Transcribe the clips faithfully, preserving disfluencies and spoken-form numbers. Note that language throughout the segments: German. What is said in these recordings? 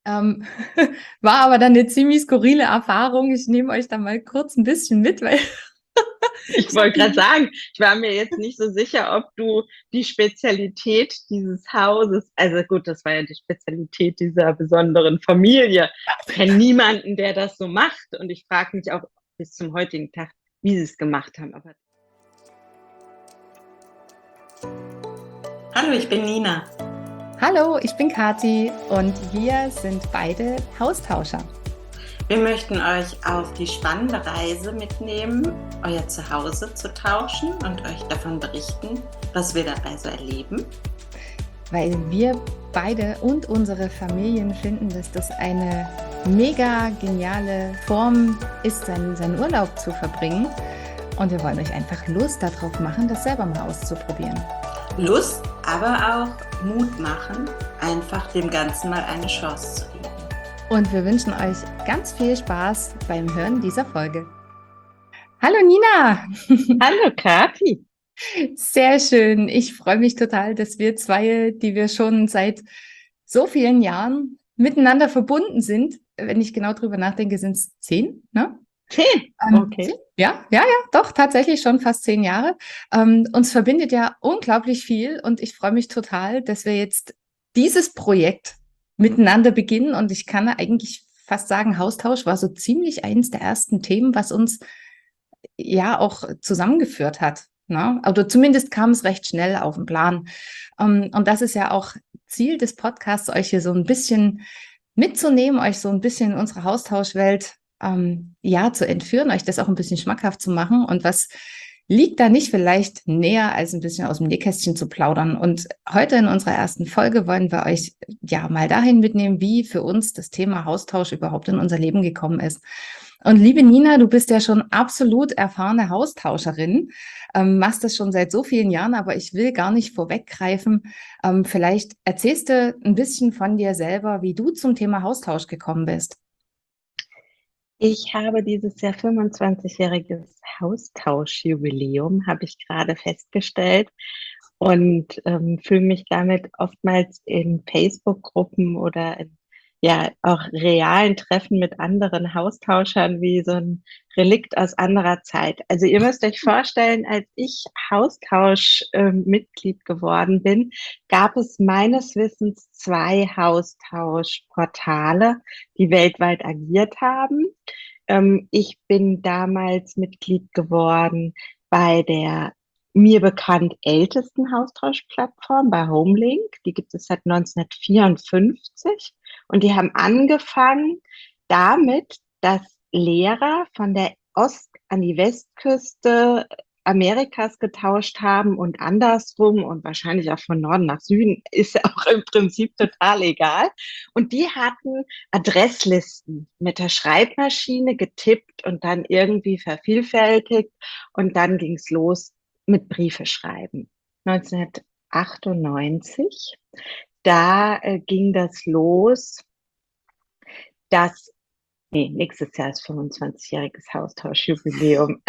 Ähm, war aber dann eine ziemlich skurrile Erfahrung. Ich nehme euch da mal kurz ein bisschen mit, weil Ich ich habe wollte gerade die, sagen, ich war mir jetzt nicht so sicher, ob du die Spezialität dieses Hauses, also gut, das war ja die Spezialität dieser besonderen Familie. Ich kenne niemanden, der das so macht. Und ich frage mich auch bis zum heutigen Tag, wie sie es gemacht haben. Aber Hallo, ich bin Nina. Hallo, ich bin Kathi und wir sind beide Haustauscher. Wir möchten euch auf die spannende Reise mitnehmen, euer Zuhause zu tauschen und euch davon berichten, was wir dabei so erleben. Weil wir beide und unsere Familien finden, dass das eine mega geniale Form ist, seinen, seinen Urlaub zu verbringen. Und wir wollen euch einfach Lust darauf machen, das selber mal auszuprobieren. Lust, aber auch Mut machen, einfach dem Ganzen mal eine Chance zu geben. Und wir wünschen euch ganz viel Spaß beim Hören dieser Folge. Hallo Nina! hallo Kathi! Sehr schön. Ich freue mich total, dass wir zwei, die wir schon seit so vielen Jahren miteinander verbunden sind. Wenn ich genau drüber nachdenke, sind es zehn, ne? Zehn, Ähm, okay. zehn? Ja, ja, ja, doch, tatsächlich schon fast zehn Jahre. Ähm, uns verbindet ja unglaublich viel und ich freue mich total, dass wir jetzt dieses Projekt miteinander beginnen und ich kann eigentlich fast sagen, Haustausch war so ziemlich eines der ersten Themen, was uns ja auch zusammengeführt hat. Ne? Oder zumindest kam es recht schnell auf den Plan. Um, und das ist ja auch Ziel des Podcasts, euch hier so ein bisschen mitzunehmen, euch so ein bisschen in unsere Haustauschwelt ähm, ja zu entführen, euch das auch ein bisschen schmackhaft zu machen. Und was liegt da nicht vielleicht näher, als ein bisschen aus dem Nähkästchen zu plaudern? Und heute in unserer ersten Folge wollen wir euch ja mal dahin mitnehmen, wie für uns das Thema Haustausch überhaupt in unser Leben gekommen ist. Und liebe Nina, du bist ja schon absolut erfahrene Haustauscherin, ähm, machst das schon seit so vielen Jahren, aber ich will gar nicht vorweggreifen. Ähm, vielleicht erzählst du ein bisschen von dir selber, wie du zum Thema Haustausch gekommen bist. Ich habe dieses Jahr fünfundzwanzigjähriges Haustauschjubiläum, habe ich gerade festgestellt. Und ähm, fühle mich damit oftmals in Facebook-Gruppen oder in, ja auch realen Treffen mit anderen Haustauschern wie so ein Relikt aus anderer Zeit. Also ihr müsst euch vorstellen, als ich Haustausch-Mitglied geworden bin, gab es meines Wissens zwei Haustauschportale, die weltweit agiert haben. Ähm, ich bin damals Mitglied geworden bei der mir bekannt ältesten Haustauschplattform bei Homelink. Die gibt es seit neunzehnhundertvierundfünfzig und die haben angefangen damit, dass Lehrer von der Ost- an die Westküste Amerikas getauscht haben und andersrum und wahrscheinlich auch von Norden nach Süden, ist ja auch im Prinzip total egal. Und die hatten Adresslisten mit der Schreibmaschine getippt und dann irgendwie vervielfältigt und dann ging es los mit Briefe schreiben. neunzehnhundertachtundneunzig, da äh, ging das los, dass, nee, nächstes Jahr ist fünfundzwanzigjähriges Haustauschjubiläum.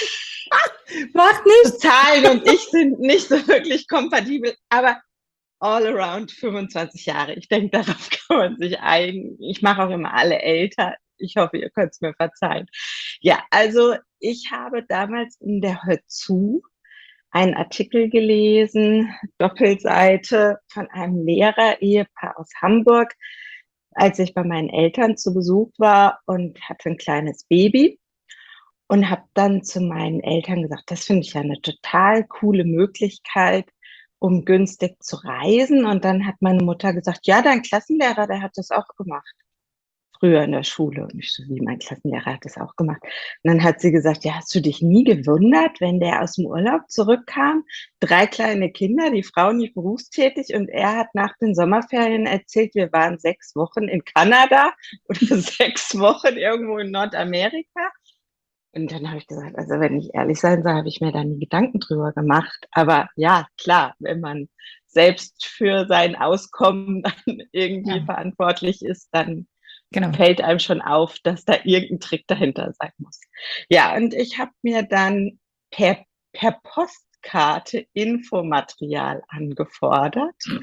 Macht nichts. Zahlen und ich sind nicht so wirklich kompatibel, aber all around fünfundzwanzig Jahre. Ich denke, darauf kann man sich einigen. Ich mache auch immer alle älter. Ich hoffe, ihr könnt es mir verzeihen. Ja, also ich habe damals in der Hör zu einen Artikel gelesen, Doppelseite von einem Lehrer-Ehepaar aus Hamburg, als ich bei meinen Eltern zu Besuch war und hatte ein kleines Baby. Und habe dann zu meinen Eltern gesagt, das finde ich ja eine total coole Möglichkeit, um günstig zu reisen. Und dann hat meine Mutter gesagt, ja, dein Klassenlehrer, der hat das auch gemacht. Früher in der Schule. Und ich so, wie, mein Klassenlehrer hat das auch gemacht. Und dann hat sie gesagt, ja, hast du dich nie gewundert, wenn der aus dem Urlaub zurückkam? Drei kleine Kinder, die Frau nicht berufstätig. Und er hat nach den Sommerferien erzählt, wir waren sechs Wochen in Kanada oder sechs Wochen irgendwo in Nordamerika. Und dann habe ich gesagt, also wenn ich ehrlich sein soll, habe ich mir da nie Gedanken drüber gemacht. Aber ja, klar, wenn man selbst für sein Auskommen dann irgendwie Ja, verantwortlich ist, dann genau. fällt einem schon auf, dass da irgendein Trick dahinter sein muss. Ja, und ich habe mir dann per, per Postkarte Infomaterial angefordert.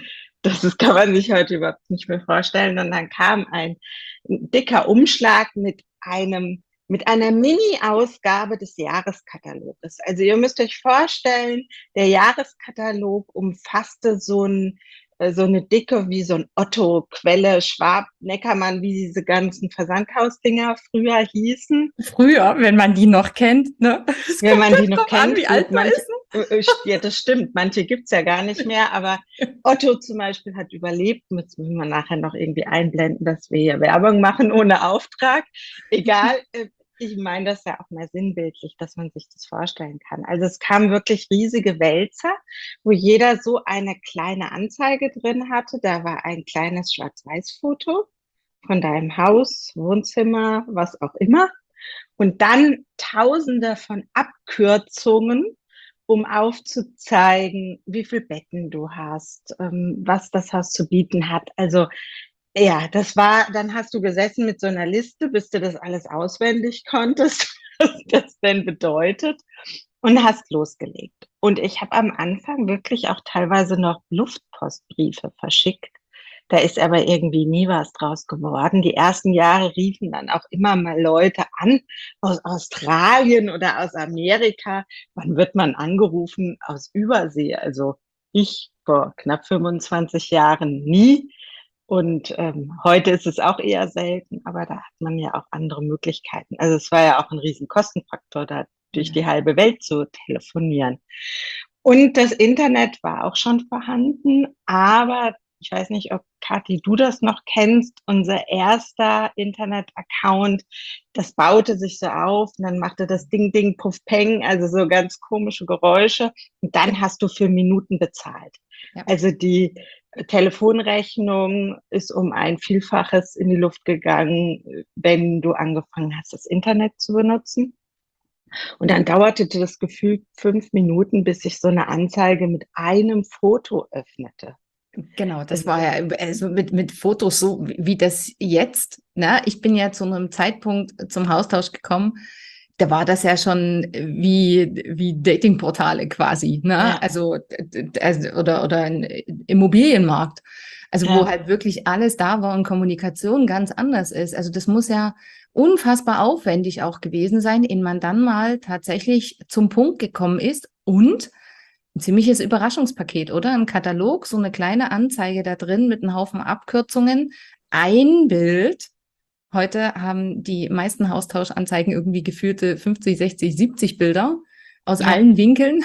Das ist, kann man sich heute überhaupt nicht mehr vorstellen. Und dann kam ein dicker Umschlag mit einem, mit einer Mini-Ausgabe des Jahreskataloges. Also ihr müsst euch vorstellen, der Jahreskatalog umfasste so ein so eine Dicke wie so ein Otto, Quelle, Schwab, Neckermann, wie diese ganzen Versandhausdinger früher hießen. Früher, wenn man die noch kennt, ne? Das wenn man die noch kennt. An, wie alt man ist. Ja, das stimmt. Manche gibt's ja gar nicht mehr, aber Otto zum Beispiel hat überlebt. Jetzt müssen wir nachher noch irgendwie einblenden, dass wir hier Werbung machen ohne Auftrag. Egal. Ich meine das ja auch mal sinnbildlich, dass man sich das vorstellen kann. Also es kamen wirklich riesige Wälzer, wo jeder so eine kleine Anzeige drin hatte. Da war ein kleines Schwarz-Weiß-Foto von deinem Haus, Wohnzimmer, was auch immer. Und dann Tausende von Abkürzungen, um aufzuzeigen, wie viele Betten du hast, was das Haus zu bieten hat. Also ja, das war, dann hast du gesessen mit so einer Liste, bis du das alles auswendig konntest, was das denn bedeutet, und hast losgelegt. Und ich habe am Anfang wirklich auch teilweise noch Luftpostbriefe verschickt. Da ist aber irgendwie nie was draus geworden. Die ersten Jahre riefen dann auch immer mal Leute an aus Australien oder aus Amerika. Wann wird man angerufen aus Übersee? Also ich vor knapp fünfundzwanzig Jahren nie. Und ähm, heute ist es auch eher selten, aber da hat man ja auch andere Möglichkeiten. Also es war ja auch ein riesen Kostenfaktor, da durch die halbe Welt zu telefonieren. Und das Internet war auch schon vorhanden, aber ich weiß nicht, ob Kathi, du das noch kennst, unser erster Internet-Account, das baute sich so auf und dann machte das Ding, Ding, Puff, Peng, also so ganz komische Geräusche und dann hast du für Minuten bezahlt. Ja. Also die Telefonrechnung ist um ein Vielfaches in die Luft gegangen, wenn du angefangen hast, das Internet zu benutzen. Und dann dauerte das gefühlt fünf Minuten, bis sich so eine Anzeige mit einem Foto öffnete. Genau, das war ja also mit, mit Fotos so, wie das jetzt, ne? Ich bin ja zu einem Zeitpunkt zum Haustausch gekommen, da war das ja schon wie, wie Datingportale quasi, ne? Ja. Also, also, oder, oder ein Immobilienmarkt. Also, ja. Wo halt wirklich alles da war und Kommunikation ganz anders ist. Also, das muss ja unfassbar aufwendig auch gewesen sein, ehe man dann mal tatsächlich zum Punkt gekommen ist und ein ziemliches Überraschungspaket, oder? Ein Katalog, so eine kleine Anzeige da drin mit einem Haufen Abkürzungen, ein Bild. Heute haben die meisten Haustauschanzeigen irgendwie geführte fünfzig, sechzig, siebzig Bilder aus ja. allen Winkeln.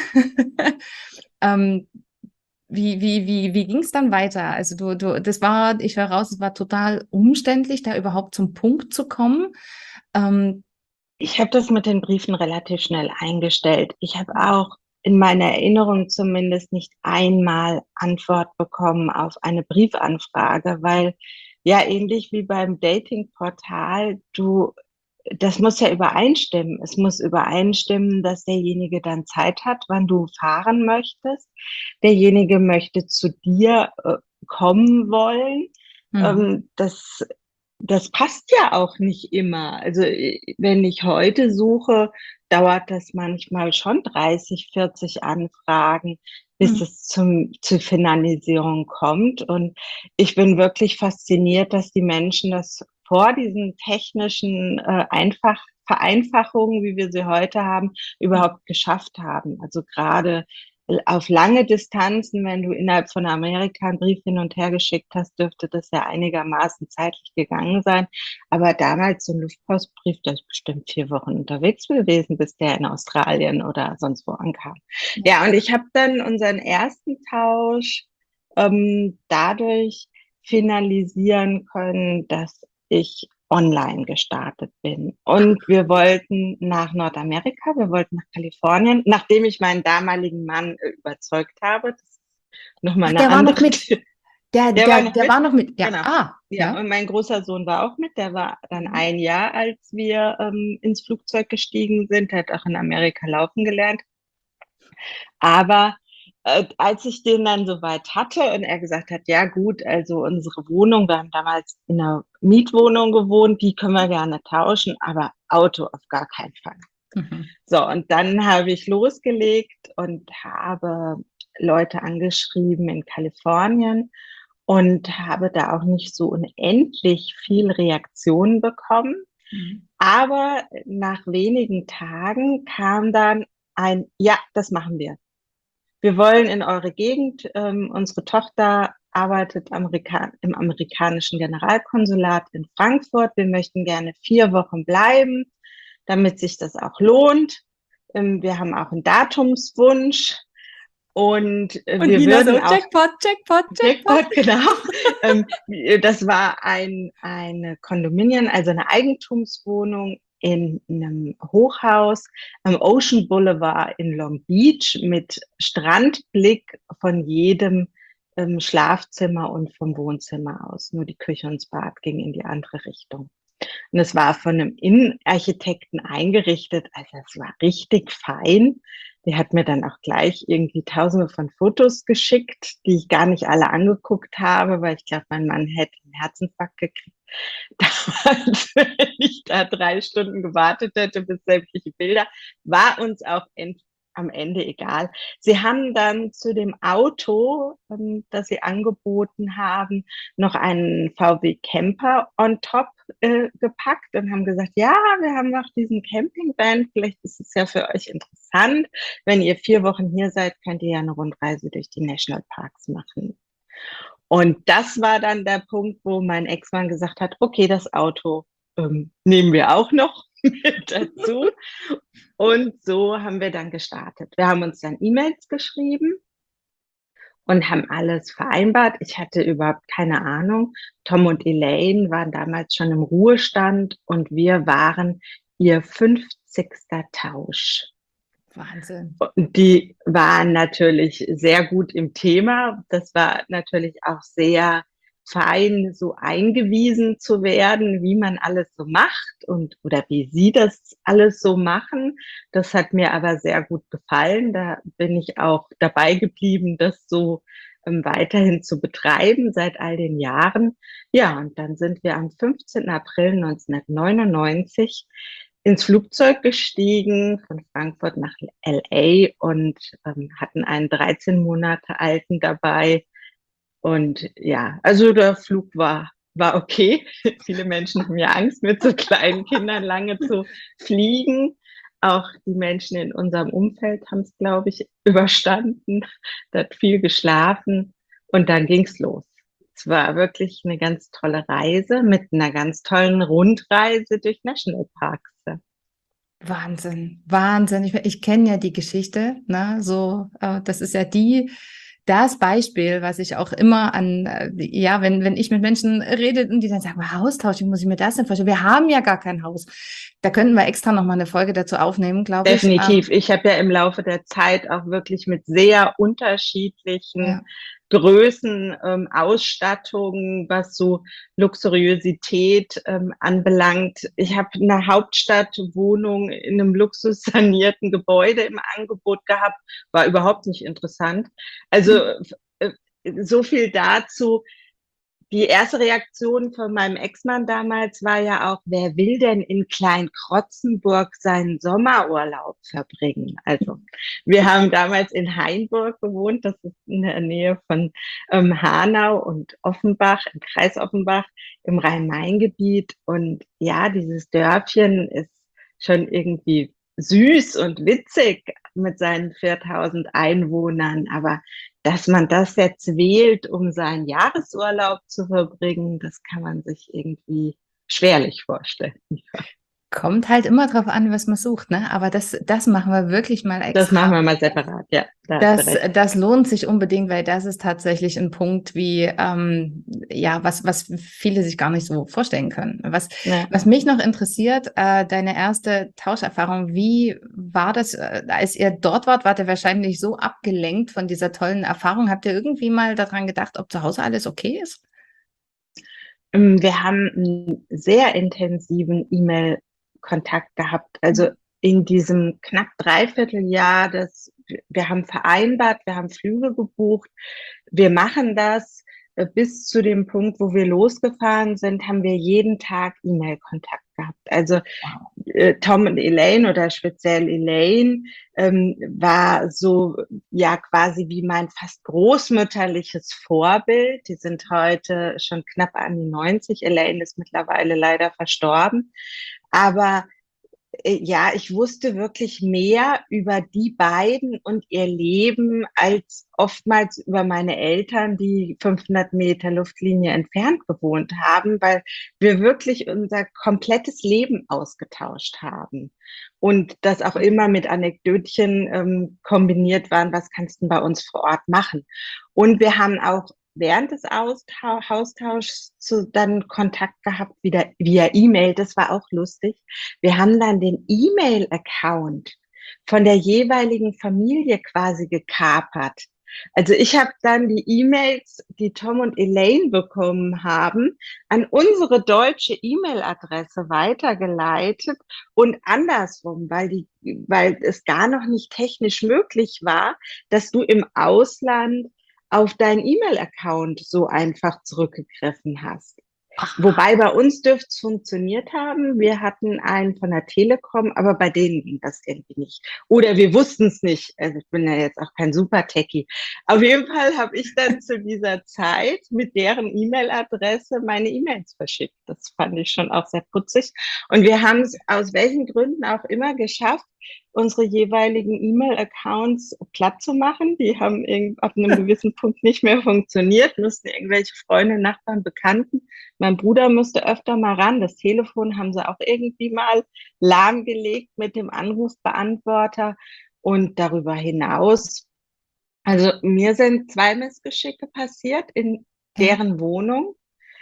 ähm, wie wie, wie, wie ging es dann weiter? Also du, du, das war, ich war raus, es war total umständlich, da überhaupt zum Punkt zu kommen. Ähm, ich habe das mit den Briefen relativ schnell eingestellt. Ich habe auch in meiner Erinnerung zumindest nicht einmal Antwort bekommen auf eine Briefanfrage, weil ja, ähnlich wie beim Datingportal, du, das muss ja übereinstimmen. Es muss übereinstimmen, dass derjenige dann Zeit hat, wann du fahren möchtest. Derjenige möchte zu dir äh, kommen wollen. Mhm. Ähm, das, das passt ja auch nicht immer. Also wenn ich heute suche, dauert das manchmal schon dreißig, vierzig Anfragen, bis mhm. es zum, zur Finalisierung kommt. Und ich bin wirklich fasziniert, dass die Menschen das vor diesen technischen äh, einfach Vereinfachungen, wie wir sie heute haben, überhaupt geschafft haben. Also gerade auf lange Distanzen, wenn du innerhalb von Amerika einen Brief hin und her geschickt hast, dürfte das ja einigermaßen zeitlich gegangen sein. Aber damals so ein Luftpostbrief, der ist bestimmt vier Wochen unterwegs gewesen, bis der in Australien oder sonst wo ankam. Ja, und ich habe dann unseren ersten Tausch ähm, dadurch finalisieren können, dass ich online gestartet bin. Und wir wollten nach Nordamerika, wir wollten nach Kalifornien, nachdem ich meinen damaligen Mann äh, überzeugt habe. Das ist noch mal eine der andere, war noch mit. Der, der, der, war, noch der mit. war noch mit. Ja. Genau. Ah, ja. ja, und mein großer Sohn war auch mit. Der war dann ein Jahr, als wir ähm, ins Flugzeug gestiegen sind. Er hat auch in Amerika laufen gelernt. Aber Äh, als ich den dann soweit hatte und er gesagt hat, ja gut, also unsere Wohnung, wir haben damals in einer Mietwohnung gewohnt, die können wir gerne tauschen, aber Auto auf gar keinen Fall. Mhm. So, und dann habe ich losgelegt und habe Leute angeschrieben in Kalifornien und habe da auch nicht so unendlich viel Reaktionen bekommen. Mhm. Aber nach wenigen Tagen kam dann ein, ja, das machen wir. Wir wollen in eure Gegend. Ähm, unsere Tochter arbeitet Amerika im amerikanischen Generalkonsulat in Frankfurt. Wir möchten gerne vier Wochen bleiben, damit sich das auch lohnt. Ähm, wir haben auch einen Datumswunsch. Und äh, Und wir Nina so, würden auch Jackpot, Jackpot, Jackpot. Jackpot, genau. ähm, das war ein, eine Kondominium, also eine Eigentumswohnung in einem Hochhaus am Ocean Boulevard in Long Beach mit Strandblick von jedem ähm, Schlafzimmer und vom Wohnzimmer aus. Nur die Küche und das Bad ging in die andere Richtung. Und es war von einem Innenarchitekten eingerichtet, also es war richtig fein. Der hat mir dann auch gleich irgendwie tausende von Fotos geschickt, die ich gar nicht alle angeguckt habe, weil ich glaube, mein Mann hätte einen Herzinfarkt gekriegt. Damals, wenn ich da drei Stunden gewartet hätte bis sämtliche Bilder, war uns auch end, am Ende egal. Sie haben dann zu dem Auto, ähm, das sie angeboten haben, noch einen V W Camper on top äh, gepackt und haben gesagt, ja, wir haben noch diesen Campingvan, vielleicht ist es ja für euch interessant. Wenn ihr vier Wochen hier seid, könnt ihr ja eine Rundreise durch die Nationalparks machen. Und das war dann der Punkt, wo mein Ex-Mann gesagt hat, okay, das Auto ähm, nehmen wir auch noch mit dazu. Und so haben wir dann gestartet. Wir haben uns dann E-Mails geschrieben und haben alles vereinbart. Ich hatte überhaupt keine Ahnung. Tom und Elaine waren damals schon im Ruhestand und wir waren ihr fünfzigster Tausch. Wahnsinn. Und die waren natürlich sehr gut im Thema. Das war natürlich auch sehr fein, so eingewiesen zu werden, wie man alles so macht und oder wie sie das alles so machen. Das hat mir aber sehr gut gefallen. Da bin ich auch dabei geblieben, das so ähm, weiterhin zu betreiben seit all den Jahren. Ja, und dann sind wir am fünfzehnten April neunzehnhundertneunundneunzig ins Flugzeug gestiegen von Frankfurt nach L A und ähm, hatten einen dreizehn Monate alten dabei. Und ja, also der Flug war, war okay. Viele Menschen haben ja Angst, mit so kleinen Kindern lange zu fliegen. Auch die Menschen in unserem Umfeld haben es, glaube ich, überstanden. Da hat viel geschlafen und dann ging's los. Es war wirklich eine ganz tolle Reise mit einer ganz tollen Rundreise durch Nationalparks. Wahnsinn, Wahnsinn. Ich, ich kenne ja die Geschichte, ne? So, äh, das ist ja die, das Beispiel, was ich auch immer an, äh, ja, wenn, wenn ich mit Menschen rede und die dann sagen, Haustausch, wie muss ich mir das denn vorstellen? Wir haben ja gar kein Haus. Da könnten wir extra nochmal eine Folge dazu aufnehmen, glaube ich. Definitiv. Ich habe ja im Laufe der Zeit auch wirklich mit sehr unterschiedlichen Ja. Größen, ähm, Ausstattungen, was so Luxuriosität ähm, anbelangt. Ich habe eine Hauptstadtwohnung in einem luxussanierten Gebäude im Angebot gehabt, war überhaupt nicht interessant. Also äh, so viel dazu. Die erste Reaktion von meinem Ex-Mann damals war ja auch, wer will denn in Klein-Krotzenburg seinen Sommerurlaub verbringen? Also wir haben damals in Hainburg gewohnt, das ist in der Nähe von ähm, Hanau und Offenbach, im Kreis Offenbach, im Rhein-Main-Gebiet. Und ja, dieses Dörfchen ist schon irgendwie süß und witzig mit seinen viertausend Einwohnern, aber dass man das jetzt wählt, um seinen Jahresurlaub zu verbringen, das kann man sich irgendwie schwerlich vorstellen. Kommt halt immer drauf an, was man sucht, ne? Aber das, das machen wir wirklich mal extra. Das machen wir mal separat, ja. Da Das, das lohnt sich unbedingt, weil das ist tatsächlich ein Punkt, wie ähm, ja, was, was viele sich gar nicht so vorstellen können. Was, ja. was mich noch interessiert, äh, deine erste Tauscherfahrung, wie war das, äh, als ihr dort wart, wart ihr wahrscheinlich so abgelenkt von dieser tollen Erfahrung. Habt ihr irgendwie mal daran gedacht, ob zu Hause alles okay ist? Wir haben einen sehr intensiven E-Mail-Kontakt gehabt. Also in diesem knapp Dreivierteljahr, das wir haben vereinbart, wir haben Flüge gebucht, wir machen das. Bis zu dem Punkt, wo wir losgefahren sind, haben wir jeden Tag E-Mail-Kontakt gehabt. Also Wow. äh, Tom und Elaine oder speziell Elaine ähm, war so ja quasi wie mein fast großmütterliches Vorbild. Die sind heute schon knapp an die neunzig. Elaine ist mittlerweile leider verstorben. Aber äh, ja, ich wusste wirklich mehr über die beiden und ihr Leben als oftmals über meine Eltern, die fünfhundert Meter Luftlinie entfernt gewohnt haben, weil wir wirklich unser komplettes Leben ausgetauscht haben. Und das auch immer mit Anekdötchen ähm, kombiniert waren, was kannst du bei uns vor Ort machen? Und wir haben auch während des Austau Austauschs zu, dann Kontakt gehabt, wieder via E-Mail. Das war auch lustig. Wir haben dann den E-Mail-Account von der jeweiligen Familie quasi gekapert. Also ich habe dann die E-Mails, die Tom und Elaine bekommen haben, an unsere deutsche E-Mail-Adresse weitergeleitet und andersrum, weil die, weil es gar noch nicht technisch möglich war, dass du im Ausland auf deinen E-Mail-Account so einfach zurückgegriffen hast. Wobei bei uns dürfte es funktioniert haben. Wir hatten einen von der Telekom, aber bei denen ging das irgendwie nicht. Oder wir wussten es nicht. Also ich bin ja jetzt auch kein Super-Techie. Auf jeden Fall habe ich dann zu dieser Zeit mit deren E-Mail-Adresse meine E-Mails verschickt. Das fand ich schon auch sehr putzig. Und wir haben es aus welchen Gründen auch immer geschafft, unsere jeweiligen E-Mail-Accounts platt zu machen. Die haben ab einem gewissen Punkt nicht mehr funktioniert, mussten irgendwelche Freunde, Nachbarn, Bekannten. Mein Bruder musste öfter mal ran. Das Telefon haben sie auch irgendwie mal lahmgelegt mit dem Anrufbeantworter. Und darüber hinaus, also mir sind zwei Missgeschicke passiert in deren Wohnung.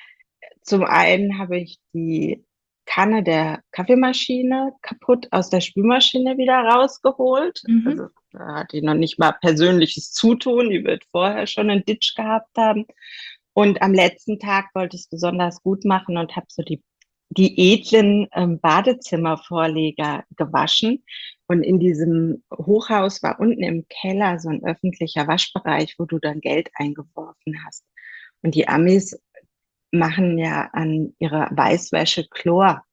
Zum einen habe ich die Kanne der Kaffeemaschine kaputt aus der Spülmaschine wieder rausgeholt. Mhm. Also da hat die noch nicht mal persönliches Zutun, die wird vorher schon einen Ditch gehabt haben. Und am letzten Tag wollte ich es besonders gut machen und habe so die, die edlen ähm, Badezimmervorleger gewaschen. Und in diesem Hochhaus war unten im Keller so ein öffentlicher Waschbereich, wo du dann Geld eingeworfen hast. Und die Amis machen ja an ihrer Weißwäsche Chlor.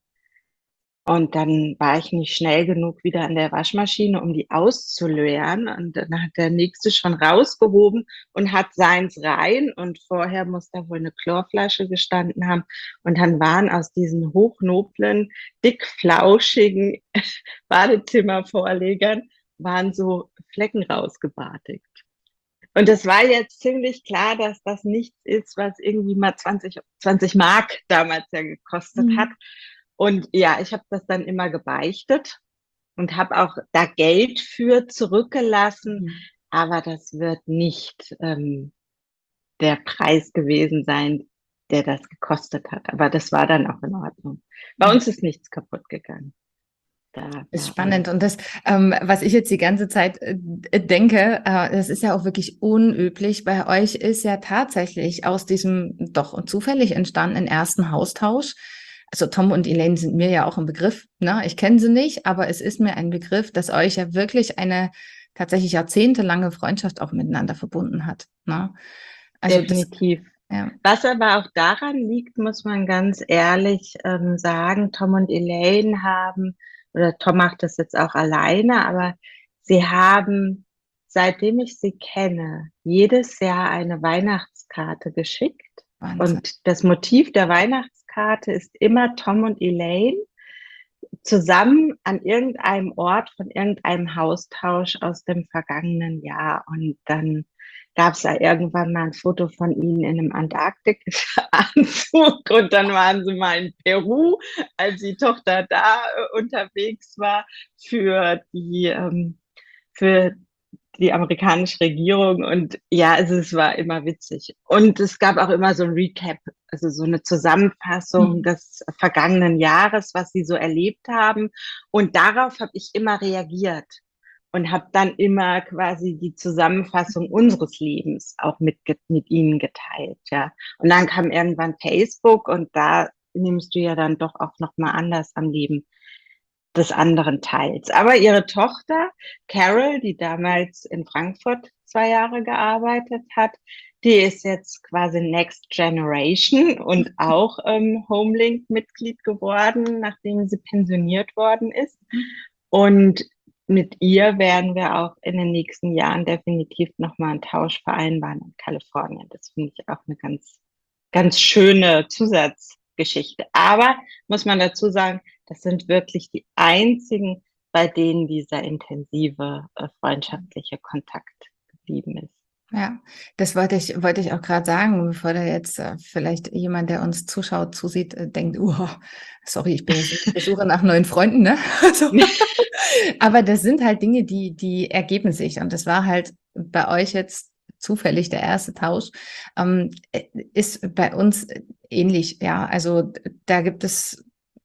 Und dann war ich nicht schnell genug wieder an der Waschmaschine, um die auszuleeren. Und dann hat der Nächste schon rausgehoben und hat seins rein. Und vorher muss da wohl eine Chlorflasche gestanden haben. Und dann waren aus diesen hochnoblen, dickflauschigen Badezimmervorlegern waren so Flecken rausgebartigt. Und es war jetzt ziemlich klar, dass das nichts ist, was irgendwie mal zwanzig, zwanzig Mark damals ja gekostet mhm. hat. Und ja, ich habe das dann immer gebeichtet und habe auch da Geld für zurückgelassen. Mhm. Aber das wird nicht ähm, der Preis gewesen sein, der das gekostet hat. Aber das war dann auch in Ordnung. Bei uns ist nichts kaputt gegangen. Da, ist spannend. Und das, ähm, was ich jetzt die ganze Zeit äh, denke, äh, das ist ja auch wirklich unüblich. Bei euch ist ja tatsächlich aus diesem doch zufällig entstandenen ersten Haustausch, also Tom und Elaine sind mir ja auch ein Begriff, ne? Ich kenne sie nicht, aber es ist mir ein Begriff, dass euch ja wirklich eine tatsächlich jahrzehntelange Freundschaft auch miteinander verbunden hat, ne? Also definitiv. Das, ja. Was aber auch daran liegt, muss man ganz ehrlich ähm, sagen, Tom und Elaine haben, oder Tom macht das jetzt auch alleine, aber sie haben, seitdem ich sie kenne, jedes Jahr eine Weihnachtskarte geschickt. Wahnsinn. Und das Motiv der Weihnachtskarte ist immer Tom und Elaine zusammen an irgendeinem Ort von irgendeinem Haustausch aus dem vergangenen Jahr. Und dann gab es ja irgendwann mal ein Foto von ihnen in einem Antarktis-Anzug und dann waren sie mal in Peru, als die Tochter da äh, unterwegs war für die, ähm, für die amerikanische Regierung. Und ja, also es war immer witzig. Und es gab auch immer so ein Recap, also so eine Zusammenfassung mhm. des vergangenen Jahres, was sie so erlebt haben. Und darauf habe ich immer reagiert. Und habe dann immer quasi die Zusammenfassung unseres Lebens auch mit, mit ihnen geteilt, ja. Und dann kam irgendwann Facebook und da nimmst du ja dann doch auch nochmal anders am Leben des anderen teils. Aber ihre Tochter, Carol, die damals in Frankfurt zwei Jahre gearbeitet hat, Die ist jetzt quasi Next Generation und auch ähm, Homelink-Mitglied geworden, nachdem sie pensioniert worden ist. Und mit ihr werden wir auch in den nächsten Jahren definitiv nochmal einen Tausch vereinbaren in Kalifornien. Das finde ich auch eine ganz, ganz schöne Zusatzgeschichte. Aber muss man dazu sagen, das sind wirklich die einzigen, bei denen dieser intensive äh, freundschaftliche Kontakt geblieben ist. Ja, das wollte ich, wollte ich auch gerade sagen, bevor da jetzt äh, vielleicht jemand, der uns zuschaut, zusieht, äh, denkt, uh, sorry, ich bin jetzt nicht auf der Suche nach neuen Freunden, ne? Also, aber das sind halt Dinge, die, die ergeben sich. Und das war halt bei euch jetzt zufällig der erste Tausch. Ähm, äh, ist bei uns ähnlich, ja. Also da gibt es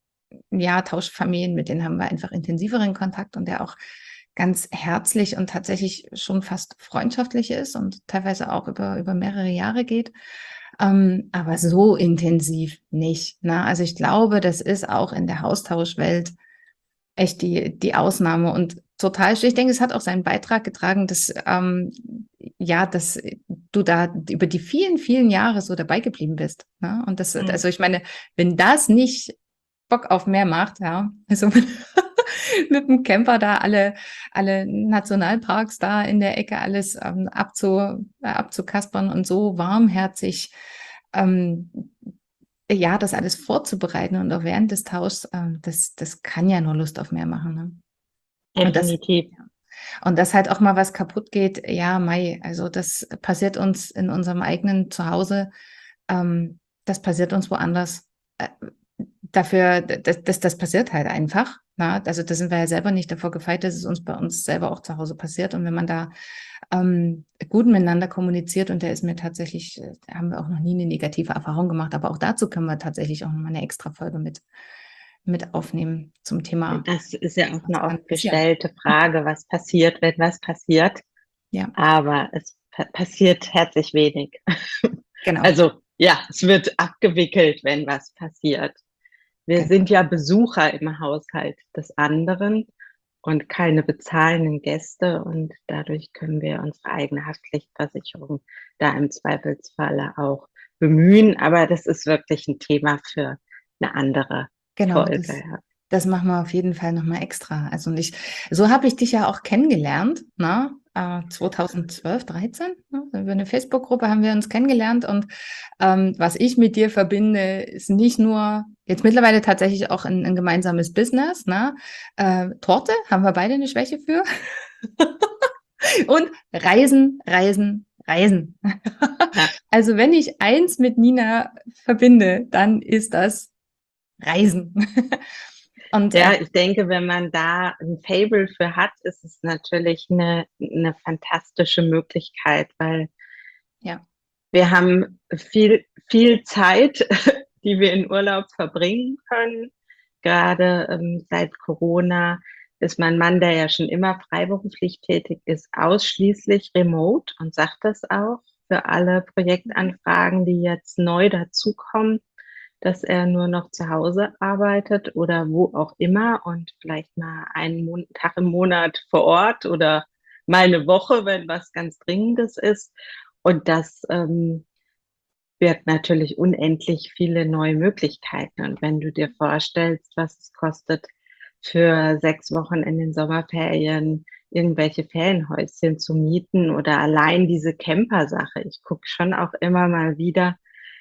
ja Tauschfamilien, mit denen haben wir einfach intensiveren Kontakt und der auch ganz herzlich und tatsächlich schon fast freundschaftlich ist und teilweise auch über, über mehrere Jahre geht. Ähm, aber so intensiv nicht. Ne? Also ich glaube, das ist auch in der Haustauschwelt echt die, die Ausnahme und total schön. Ich denke, es hat auch seinen Beitrag getragen, dass, ähm, ja, dass du da über die vielen, vielen Jahre so dabei geblieben bist. Ne? Und das, Mhm. also ich meine, wenn das nicht Bock auf mehr macht, ja, also mit dem Camper da alle, alle Nationalparks da in der Ecke alles ähm, abzu, äh, abzukaspern und so warmherzig, ähm, ja, das alles vorzubereiten und auch während des Tauschs, ähm, das, das kann ja nur Lust auf mehr machen. Ne? Und das, Definitiv. und dass halt auch mal was kaputt geht, ja, Mai, also das passiert uns in unserem eigenen Zuhause, ähm, das passiert uns woanders. Äh, dafür, das, das, das passiert halt einfach. Na? Also da sind wir ja selber nicht davor gefeit, dass es uns bei uns selber auch zu Hause passiert. Und wenn man da ähm, gut miteinander kommuniziert, und der ist mir tatsächlich, da haben wir auch noch nie eine negative Erfahrung gemacht, aber auch dazu können wir tatsächlich auch nochmal eine extra Folge mit, mit aufnehmen zum Thema. Das ist ja auch Was eine kann oft gestellte Frage, was passiert, wenn was passiert. Ja, Aber es pa- passiert herzlich wenig. genau. Also ja, es wird abgewickelt, wenn was passiert. Wir Genau. sind ja Besucher im Haushalt des anderen und keine bezahlenden Gäste und dadurch können wir unsere eigene Haftpflichtversicherung da im Zweifelsfalle auch bemühen. Aber das ist wirklich ein Thema für eine andere Genau, Folge. das, Ja. das machen wir auf jeden Fall nochmal extra. Also nicht, so habe ich dich ja auch kennengelernt, ne? Äh, zweitausendzwölf, dreizehn, ne? Über eine Facebook-Gruppe haben wir uns kennengelernt und ähm, was ich mit dir verbinde, ist nicht nur, jetzt mittlerweile tatsächlich auch ein, ein gemeinsames Business, ne? Äh, Torte haben wir beide eine Schwäche für. Und Reisen, Reisen, Reisen. Ja. Also wenn ich eins mit Nina verbinde, dann ist das Reisen. Und Ja, äh, ich denke, wenn man da ein Faible für hat, ist es natürlich eine, eine fantastische Möglichkeit, weil ja, wir haben viel, viel Zeit, die wir in Urlaub verbringen können. Gerade ähm, seit Corona ist mein Mann, der ja schon immer freiberuflich tätig ist, ausschließlich remote und sagt das auch für alle Projektanfragen, die jetzt neu dazukommen, dass er nur noch zu Hause arbeitet oder wo auch immer und vielleicht mal einen Mon- Tag im Monat vor Ort oder mal eine Woche, wenn was ganz Dringendes ist. Und das ähm, birgt natürlich unendlich viele neue Möglichkeiten. Und wenn du dir vorstellst, was es kostet, für sechs Wochen in den Sommerferien irgendwelche Ferienhäuschen zu mieten oder allein diese Camper-Sache. Ich gucke schon auch immer mal wieder,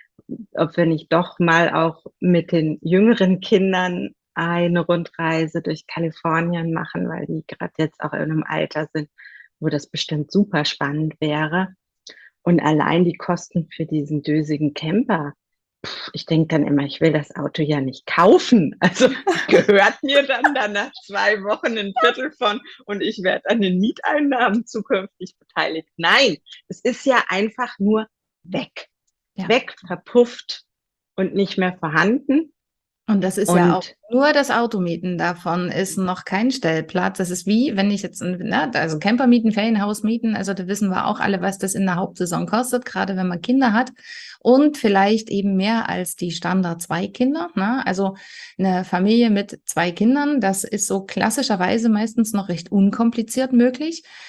ob wir nicht doch mal auch mit den jüngeren Kindern eine Rundreise durch Kalifornien machen, weil die gerade jetzt auch in einem Alter sind, wo das bestimmt super spannend wäre. Und allein die Kosten für diesen dösigen Camper, pff, ich denke dann immer, ich will das Auto ja nicht kaufen. Also gehört mir dann dann nach zwei Wochen ein Viertel von und ich werde an den Mieteinnahmen zukünftig beteiligt. Nein, es ist ja einfach nur weg. ja. Weg, verpufft und nicht mehr vorhanden. Und das ist Und ja auch nur das Automieten davon ist noch kein Stellplatz. Das ist wie, wenn ich jetzt, ein- ne, also Camper mieten, Ferienhaus mieten, also da wissen wir auch alle, was das in der Hauptsaison kostet, gerade wenn man Kinder hat und vielleicht eben mehr als die Standard zwei Kinder. Ne? Also eine Familie mit zwei Kindern, das ist so klassischerweise meistens noch recht unkompliziert möglich.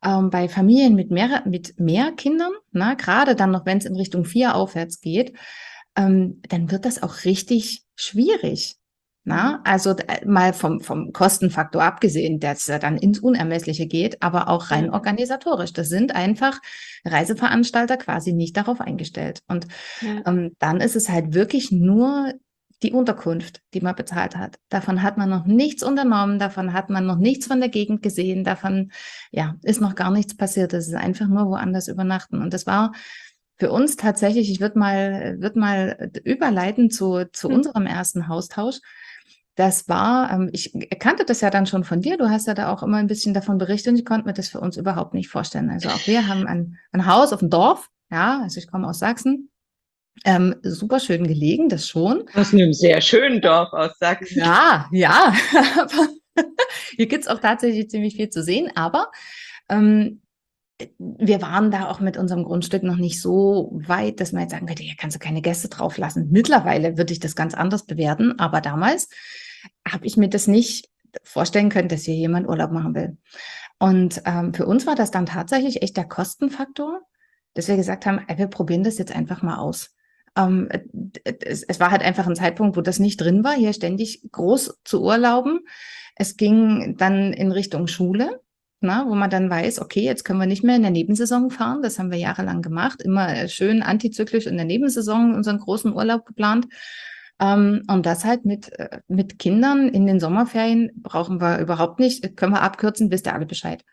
ähm, bei Familien mit mehr, mit mehr Kindern, na, gerade dann noch, wenn es in Richtung vier aufwärts geht, ähm, dann wird das auch richtig schwierig. Na, also äh, mal vom, vom Kostenfaktor abgesehen, dass er dann ins Unermessliche geht, aber auch rein Ja. organisatorisch. Das sind einfach Reiseveranstalter quasi nicht darauf eingestellt. Und Ja. ähm, dann ist es halt wirklich nur die Unterkunft, die man bezahlt hat. Davon hat man noch nichts unternommen, davon hat man noch nichts von der Gegend gesehen, davon ja, ist noch gar nichts passiert. Es ist einfach nur woanders übernachten. Und das war für uns tatsächlich, ich würde mal, würd mal überleiten zu, zu Hm. unserem ersten Haustausch. Das war, ähm, ich kannte das ja dann schon von dir, du hast ja da auch immer ein bisschen davon berichtet und ich konnte mir das für uns überhaupt nicht vorstellen. Also auch wir haben ein, ein Haus auf dem Dorf, ja, also ich komme aus Sachsen, ähm, super schön gelegen, das schon. Aus einem sehr schönen Dorf aus Sachsen. Ja, ja, aber hier gibt's auch tatsächlich ziemlich viel zu sehen, aber ähm, wir waren da auch mit unserem Grundstück noch nicht so weit, dass man jetzt sagen könnte, hier kannst du keine Gäste drauf lassen. Mittlerweile würde ich das ganz anders bewerten, aber damals habe ich mir das nicht vorstellen können, dass hier jemand Urlaub machen will. Und ähm, für uns war das dann tatsächlich echt der Kostenfaktor, dass wir gesagt haben, ey, wir probieren das jetzt einfach mal aus. Ähm, es, es war halt einfach ein Zeitpunkt, wo das nicht drin war, hier ständig groß zu urlauben. Es ging dann in Richtung Schule. Na, wo man dann weiß, okay, jetzt können wir nicht mehr in der Nebensaison fahren. Das haben wir jahrelang gemacht, immer schön antizyklisch in der Nebensaison unseren großen Urlaub geplant. Ähm, und das halt mit, mit Kindern in den Sommerferien brauchen wir überhaupt nicht, können wir abkürzen, wisst ihr alle Bescheid.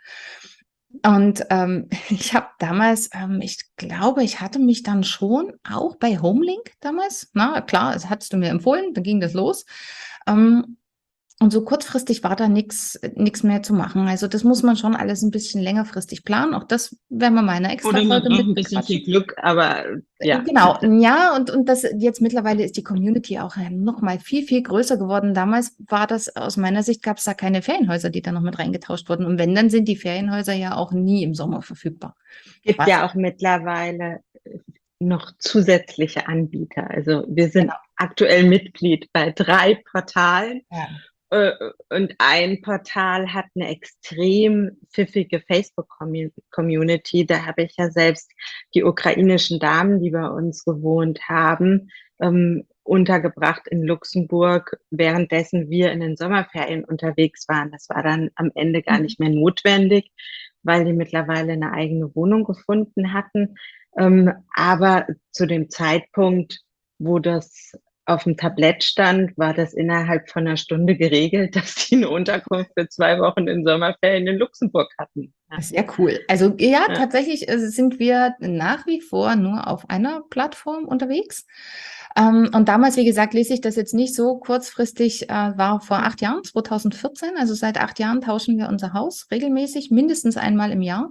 Und ähm, ich habe damals, ähm, ich glaube, ich hatte mich dann schon auch bei Homelink damals, na klar, das hattest du mir empfohlen, dann ging das los. Ähm, Und so kurzfristig war da nichts nichts mehr zu machen. Also das muss man schon alles ein bisschen längerfristig planen. Auch das werden wir mal in einer extra Oder man Folge braucht mit ein bisschen viel bequatschen. Glück, aber ja. Genau, ja, und, und das jetzt mittlerweile ist die Community auch noch mal viel, viel größer geworden. Damals war das, aus meiner Sicht gab es da keine Ferienhäuser, die da noch mit reingetauscht wurden. Und wenn, dann sind die Ferienhäuser ja auch nie im Sommer verfügbar. Gibt Was? ja auch mittlerweile noch zusätzliche Anbieter. Also wir sind Genau. aktuell Mitglied bei drei Portalen. Ja. Und ein Portal hat eine extrem pfiffige Facebook-Community. Da habe ich ja selbst die ukrainischen Damen, die bei uns gewohnt haben, ähm, untergebracht in Luxemburg, währenddessen wir in den Sommerferien unterwegs waren. Das war dann am Ende gar nicht mehr notwendig, weil die mittlerweile eine eigene Wohnung gefunden hatten. Ähm, aber zu dem Zeitpunkt, wo das auf dem Tablett stand, war das innerhalb von einer Stunde geregelt, dass die eine Unterkunft für zwei Wochen in Sommerferien in Luxemburg hatten. Ja. Sehr cool. Also ja, Ja. tatsächlich äh, sind wir nach wie vor nur auf einer Plattform unterwegs. Ähm, und damals, wie gesagt, lese ich das jetzt nicht so kurzfristig, äh, war vor acht Jahren, zwanzig vierzehn. Also seit acht Jahren tauschen wir unser Haus regelmäßig, mindestens einmal im Jahr.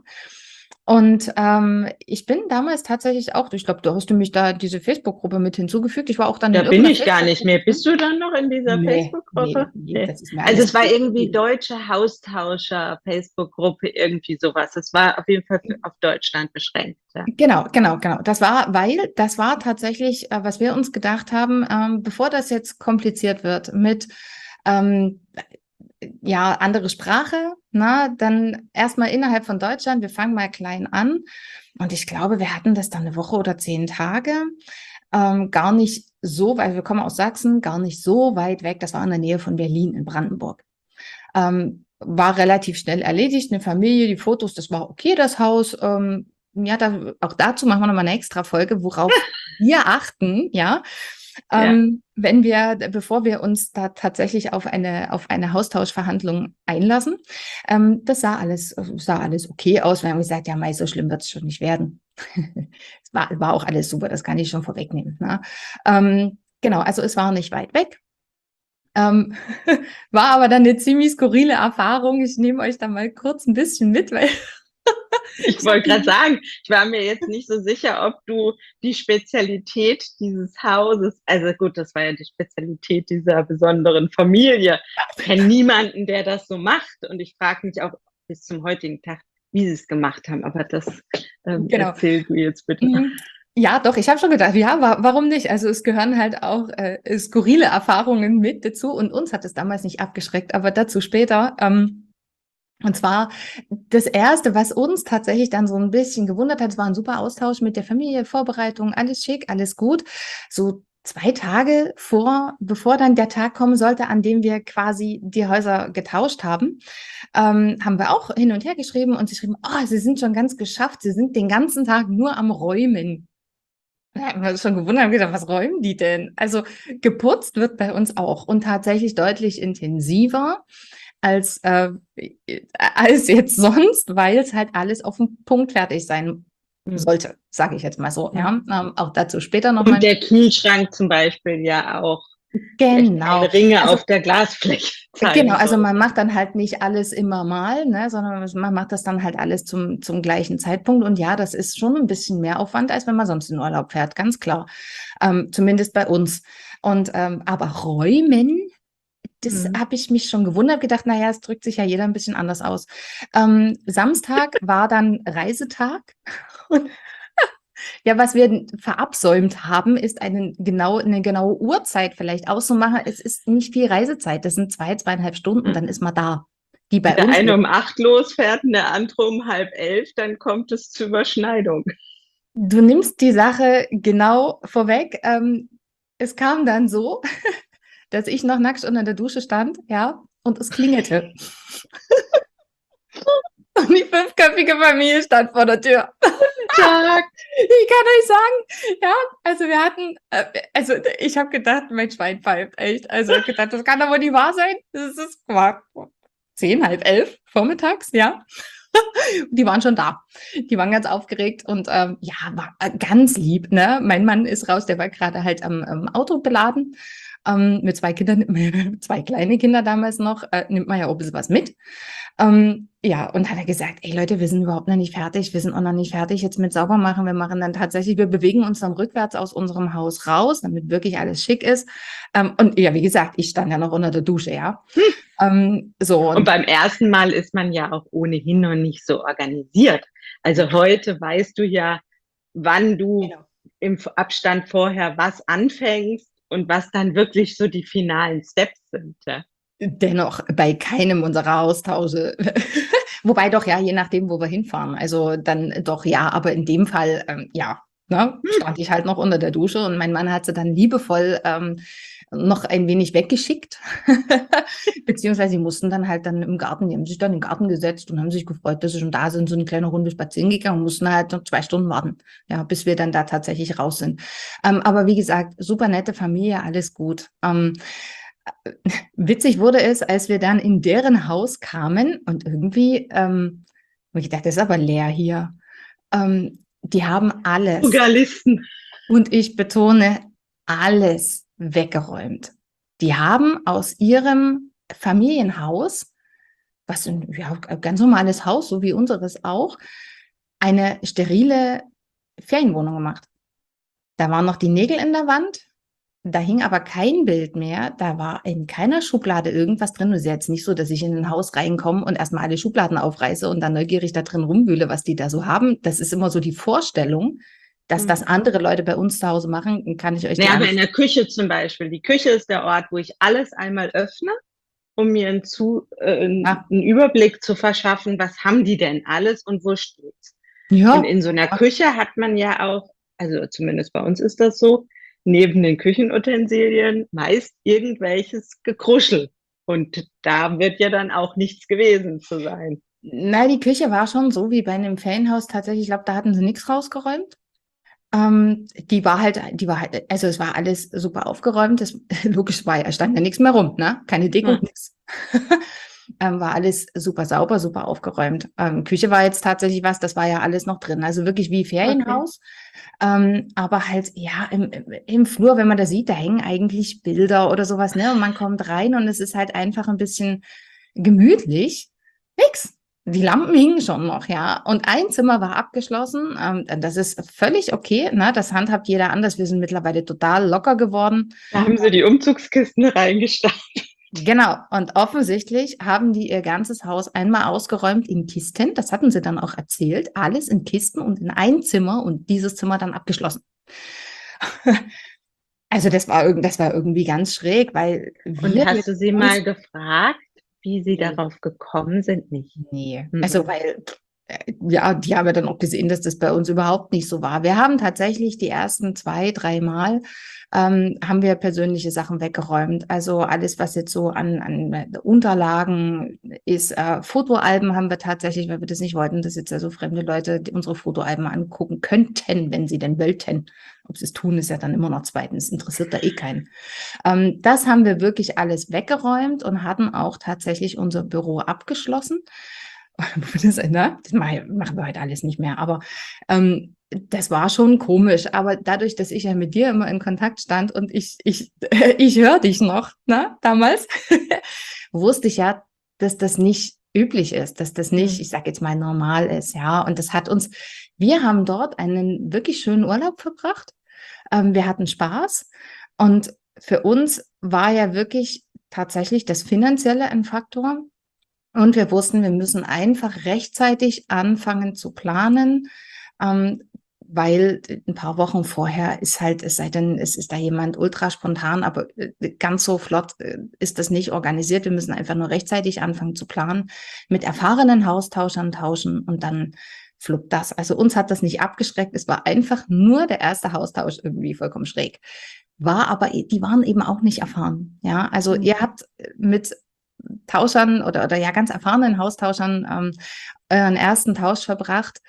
Und ähm, ich bin damals tatsächlich auch, ich glaube, du hast du mich da diese Facebook-Gruppe mit hinzugefügt. Ich war auch dann Da in bin irgendeiner ich gar nicht mehr. Facebook-Gruppe. Bist du dann noch in dieser Nee, Facebook-Gruppe? nee, nee, das ist mir Also alles es war zu irgendwie viel. deutsche Haustauscher, Facebook-Gruppe, irgendwie sowas. Es war auf jeden Fall für- auf Deutschland beschränkt. Ja. Genau, genau, genau. Das war, weil das war tatsächlich, äh, was wir uns gedacht haben, ähm, bevor das jetzt kompliziert wird mit ähm, ja, andere Sprache, na, dann erstmal innerhalb von Deutschland, wir fangen mal klein an. Und ich glaube, wir hatten das dann eine Woche oder zehn Tage. Ähm, gar nicht so, weil wir kommen aus Sachsen, gar nicht so weit weg. Das war in der Nähe von Berlin in Brandenburg. Ähm, war relativ schnell erledigt, eine Familie, die Fotos, das war okay, das Haus. Ähm, ja, da, auch dazu machen wir nochmal eine extra Folge, worauf wir achten, ja. Ähm, ja. Wenn wir, bevor wir uns da tatsächlich auf eine, auf eine Haustauschverhandlung einlassen. Ähm, das sah alles, sah alles okay aus. Wir haben gesagt, ja, mei, so schlimm wird es schon nicht werden. Es war, war auch alles super, das kann ich schon vorwegnehmen. Ne? Ähm, genau, also es war nicht weit weg. Ähm, war aber dann eine ziemlich skurrile Erfahrung. Ich nehme euch da mal kurz ein bisschen mit, weil ich wollte gerade sagen, ich war mir jetzt nicht so sicher, ob du die Spezialität dieses Hauses, also gut, das war ja die Spezialität dieser besonderen Familie. Ich kenne niemanden, der das so macht und ich frage mich auch bis zum heutigen Tag, wie sie es gemacht haben, aber das ähm, genau. Erzähl du jetzt bitte. Ja, doch, ich habe schon gedacht, ja, wa warum nicht? Also es gehören halt auch äh, skurrile Erfahrungen mit dazu und uns hat es damals nicht abgeschreckt, aber dazu später. Ähm, Und zwar das Erste, was uns tatsächlich dann so ein bisschen gewundert hat, es war ein super Austausch mit der Familie, Vorbereitung, alles schick, alles gut. So zwei Tage vor, bevor dann der Tag kommen sollte, an dem wir quasi die Häuser getauscht haben, ähm, haben wir auch hin und her geschrieben und sie schrieben, oh, Sie sind schon ganz geschafft, Sie sind den ganzen Tag nur am Räumen. Da haben wir uns schon gewundert, haben gedacht, was räumen die denn? Also geputzt wird bei uns auch und tatsächlich deutlich intensiver als, äh, als jetzt sonst, weil es halt alles auf den Punkt fertig sein sollte, sage ich jetzt mal so. Ja, ähm, auch dazu später nochmal. Und der Kühlschrank zum Beispiel ja auch. Genau. Keine Ringe also, auf der Glasfläche. Genau, also man macht dann halt nicht alles immer mal, ne, sondern man macht das dann halt alles zum, zum gleichen Zeitpunkt. Und ja, das ist schon ein bisschen mehr Aufwand, als wenn man sonst in Urlaub fährt, ganz klar. Ähm, zumindest bei uns. Und ähm, aber räumen, das Mhm. habe ich mich schon gewundert, gedacht, naja, es drückt sich ja jeder ein bisschen anders aus. Ähm, Samstag war dann Reisetag. Und ja, was wir verabsäumt haben, ist eine, genau, eine genaue Uhrzeit vielleicht auszumachen. Es ist nicht viel Reisezeit, das sind zwei, zweieinhalb Stunden, dann ist man da. Die bei Wenn der uns eine um acht losfährt und der andere um halb elf, dann kommt es zur Überschneidung. Du nimmst die Sache genau vorweg. Ähm, es kam dann so, dass ich noch nackt unter der Dusche stand, ja, und es klingelte. Und die fünfköpfige Familie stand vor der Tür. Tag. Ich kann euch sagen, ja, also wir hatten, äh, also ich habe gedacht, mein Schwein pfeift, echt. Also ich hab gedacht, das kann aber nicht wahr sein. Das ist war zehn, halb elf vormittags, ja. Die waren schon da. Die waren ganz aufgeregt und ähm, ja, war ganz lieb, ne? Mein Mann ist raus, der war gerade halt am, am Auto beladen. Ähm, mit zwei Kindern, zwei kleine Kinder damals noch, äh, nimmt man ja auch ein bisschen was mit. Ähm, ja, und hat er gesagt, ey Leute, wir sind überhaupt noch nicht fertig, wir sind auch noch nicht fertig jetzt mit sauber machen. Wir machen dann tatsächlich, wir bewegen uns dann rückwärts aus unserem Haus raus, damit wirklich alles schick ist. Ähm, und ja, wie gesagt, ich stand ja noch unter der Dusche, ja. Hm. Ähm, so. Und, und beim ersten Mal ist man ja auch ohnehin noch nicht so organisiert. Also heute weißt du ja, wann du genau. im Abstand vorher was anfängst und was dann wirklich so die finalen Steps sind. Ja. Dennoch bei keinem unserer Austausche. Wobei doch, ja, je nachdem, wo wir hinfahren. Also dann doch, ja, aber in dem Fall, ähm, ja, ne, stand ich halt noch unter der Dusche und mein Mann hat sie dann liebevoll ähm, noch ein wenig weggeschickt. Beziehungsweise sie mussten dann halt dann im Garten, die haben sich dann in den Garten gesetzt und haben sich gefreut, dass sie schon da sind, so eine kleine Runde spazieren gegangen und mussten halt noch zwei Stunden warten, ja, bis wir dann da tatsächlich raus sind. Ähm, aber wie gesagt, super nette Familie, alles gut. Ähm, Witzig wurde es, als wir dann in deren Haus kamen und irgendwie, ähm, ich dachte, das ist aber leer hier. Ähm, die haben alles. Frugalisten. Und ich betone, alles weggeräumt. Die haben aus ihrem Familienhaus, was ein ja, ganz normales Haus, so wie unseres auch, eine sterile Ferienwohnung gemacht. Da waren noch die Nägel in der Wand. Da hing aber kein Bild mehr, da war in keiner Schublade irgendwas drin. Es ist jetzt nicht so, dass ich in ein Haus reinkomme und erstmal alle Schubladen aufreiße und dann neugierig da drin rumwühle, was die da so haben. Das ist immer so die Vorstellung, dass mhm. das andere Leute bei uns zu Hause machen, kann ich euch sagen. Ja, aber in der Küche zum Beispiel. Die Küche ist der Ort, wo ich alles einmal öffne, um mir einen, zu, äh, ja. einen Überblick zu verschaffen, was haben die denn alles und wo steht's. Ja. Und in so einer Küche hat man ja auch, also zumindest bei uns ist das so, neben den Küchenutensilien meist irgendwelches Gekruschel. Und da wird ja dann auch nichts gewesen zu sein. Na, die Küche war schon so wie bei einem Ferienhaus tatsächlich. Ich glaube, da hatten sie nichts rausgeräumt. Ähm, die war halt, die war halt, also es war alles super aufgeräumt. Das, logisch war ja, stand ja nichts mehr rum, ne? Keine Deko, ja. Nichts. Ähm, war alles super sauber, super aufgeräumt. Ähm, Küche war jetzt tatsächlich was, das war ja alles noch drin. Also wirklich wie Ferienhaus. Okay. Ähm, aber halt, ja, im, im Flur, wenn man das sieht, da hängen eigentlich Bilder oder sowas, ne? Und man kommt rein und es ist halt einfach ein bisschen gemütlich. Nix. Die Lampen hingen schon noch, ja. Und ein Zimmer war abgeschlossen. Ähm, das ist völlig okay, ne? Das handhabt jeder anders. Wir sind mittlerweile total locker geworden. Da haben sie die Umzugskisten reingesteckt. Genau, und offensichtlich haben die ihr ganzes Haus einmal ausgeräumt in Kisten, das hatten sie dann auch erzählt, alles in Kisten und in ein Zimmer und dieses Zimmer dann abgeschlossen. Also das war, das war irgendwie ganz schräg, weil... Und hast du sie mal gefragt, wie sie Nee. darauf gekommen sind, nicht. Nee, Mhm. also weil, äh, ja, die haben ja dann auch gesehen, dass das bei uns überhaupt nicht so war. Wir haben tatsächlich die ersten zwei, drei Mal, ähm, haben wir persönliche Sachen weggeräumt. Also alles, was jetzt so an, an Unterlagen ist, äh, Fotoalben haben wir tatsächlich, weil wir das nicht wollten, dass jetzt also fremde Leute die unsere Fotoalben angucken könnten, wenn sie denn wollten. Ob sie es tun, ist ja dann immer noch zweitens, interessiert da eh keinen. Ähm, das haben wir wirklich alles weggeräumt und hatten auch tatsächlich unser Büro abgeschlossen. Das, na, das machen wir heute alles nicht mehr, aber ähm, das war schon komisch. Aber dadurch, dass ich ja mit dir immer in Kontakt stand und ich, ich, ich höre dich noch, ne, damals, wusste ich ja, dass das nicht üblich ist, dass das nicht, Mhm. ich sage jetzt mal, normal ist, ja. Und das hat uns, wir haben dort einen wirklich schönen Urlaub verbracht. Ähm, wir hatten Spaß und für uns war ja wirklich tatsächlich das Finanzielle ein Faktor. Und wir wussten, wir müssen einfach rechtzeitig anfangen zu planen, ähm, weil ein paar Wochen vorher ist halt, es sei denn, es ist da jemand ultra spontan, aber äh, ganz so flott äh, ist das nicht organisiert. Wir müssen einfach nur rechtzeitig anfangen zu planen, mit erfahrenen Haustauschern tauschen und dann fluppt das. Also uns hat das nicht abgeschreckt. Es war einfach nur der erste Haustausch irgendwie vollkommen schräg. War aber, die waren eben auch nicht erfahren. Ja, also Mhm. ihr habt mit Tauschern oder, oder ja ganz erfahrenen Haustauschern ähm, euren ersten Tausch verbracht.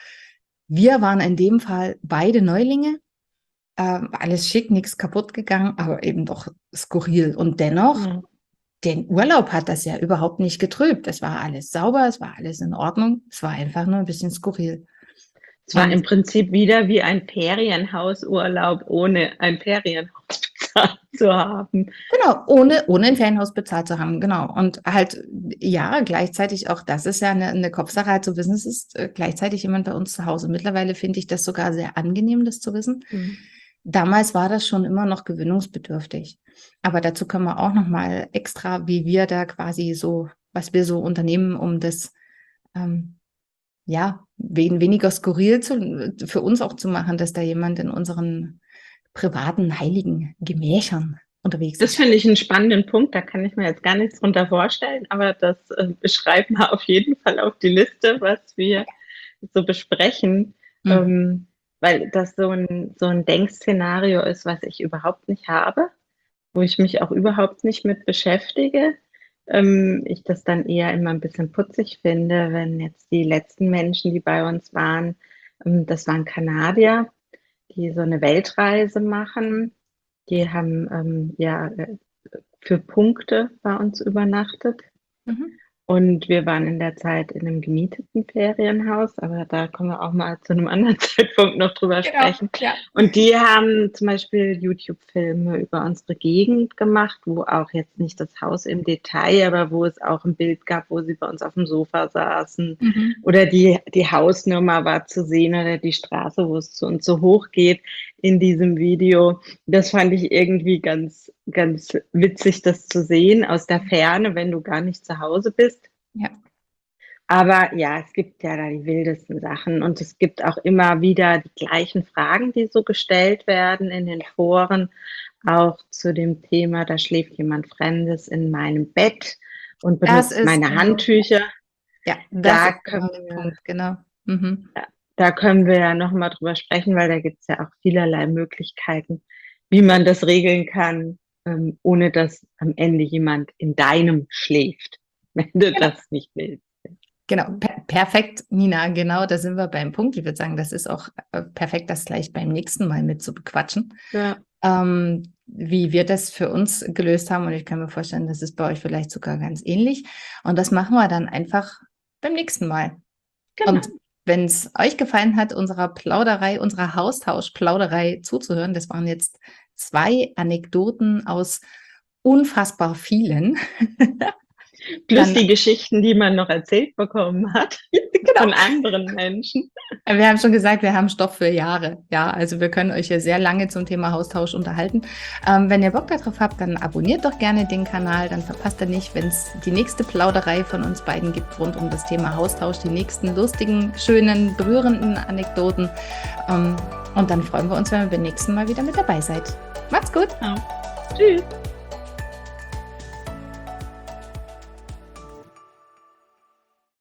Wir waren in dem Fall beide Neulinge. Ähm, alles schick, nichts kaputt gegangen, aber eben doch skurril. Und dennoch, Mhm. den Urlaub hat das ja überhaupt nicht getrübt. Es war alles sauber, es war alles in Ordnung. Es war einfach nur ein bisschen skurril. Es war Und im Prinzip wieder wie ein Ferienhausurlaub, ohne ein Ferienhaus bezahlt zu haben. genau, ohne, ohne ein Ferienhaus bezahlt zu haben, genau. Und halt, ja, gleichzeitig auch, das ist ja eine, eine Kopfsache, halt zu wissen, es ist äh, gleichzeitig jemand bei uns zu Hause. Mittlerweile finde ich das sogar sehr angenehm, das zu wissen. Mhm. Damals war das schon immer noch gewöhnungsbedürftig. Aber dazu können wir auch nochmal extra, wie wir da quasi so, was wir so unternehmen, um das, ähm, ja, wen, weniger skurril zu, für uns auch zu machen, dass da jemand in unseren privaten, heiligen Gemächern unterwegs Das ist. finde ich einen spannenden Punkt, da kann ich mir jetzt gar nichts drunter vorstellen, aber das äh, beschreiben wir auf jeden Fall auf die Liste, was wir so besprechen, Mhm. ähm, weil das so ein, so ein Denkszenario ist, was ich überhaupt nicht habe, wo ich mich auch überhaupt nicht mit beschäftige. Ähm, ich das dann eher immer ein bisschen putzig finde, wenn jetzt die letzten Menschen, die bei uns waren, ähm, das waren Kanadier, die so eine Weltreise machen. Die haben ähm, ja äh, für Punkte bei uns übernachtet. Mhm. Und wir waren in der Zeit in einem gemieteten Ferienhaus, aber da können wir auch mal zu einem anderen Zeitpunkt noch drüber Genau, sprechen. ja. Und die haben zum Beispiel YouTube-Filme über unsere Gegend gemacht, wo auch jetzt nicht das Haus im Detail, aber wo es auch ein Bild gab, wo sie bei uns auf dem Sofa saßen. Mhm. Oder die, die Hausnummer war zu sehen oder die Straße, wo es zu uns so hoch geht in diesem Video. Das fand ich irgendwie ganz, ganz witzig, das zu sehen aus der Ferne, wenn du gar nicht zu Hause bist. Ja. Aber ja, es gibt ja da die wildesten Sachen und es gibt auch immer wieder die gleichen Fragen, die so gestellt werden in den Foren, auch zu dem Thema, da schläft jemand Fremdes in meinem Bett und Das benutzt ist meine genau, Handtücher. ja, das Da ist genau können der wir, Punkt, genau. Mhm. da können wir ja nochmal drüber sprechen, weil da gibt es ja auch vielerlei Möglichkeiten, wie man das regeln kann, ähm, ohne dass am Ende jemand in deinem schläft, wenn du Genau. das nicht willst. Genau, per perfekt, Nina, genau, da sind wir beim Punkt. Ich würde sagen, das ist auch äh, perfekt, das gleich beim nächsten Mal mit zu bequatschen, Ja. ähm, wie wir das für uns gelöst haben. Und ich kann mir vorstellen, das ist bei euch vielleicht sogar ganz ähnlich. Und das machen wir dann einfach beim nächsten Mal. Genau. Und wenn es euch gefallen hat, unserer Plauderei, unserer Haustausch-Plauderei zuzuhören, das waren jetzt zwei Anekdoten aus unfassbar vielen. Plus Dann, die Geschichten, die man noch erzählt bekommen hat genau. von anderen Menschen. Wir haben schon gesagt, wir haben Stoff für Jahre. Ja, also wir können euch hier sehr lange zum Thema Haustausch unterhalten. Ähm, wenn ihr Bock darauf habt, dann abonniert doch gerne den Kanal, dann verpasst ihr nicht, wenn es die nächste Plauderei von uns beiden gibt rund um das Thema Haustausch, die nächsten lustigen, schönen, berührenden Anekdoten. Ähm, und dann freuen wir uns, wenn ihr beim nächsten Mal wieder mit dabei seid. Macht's gut! Ja. Tschüss!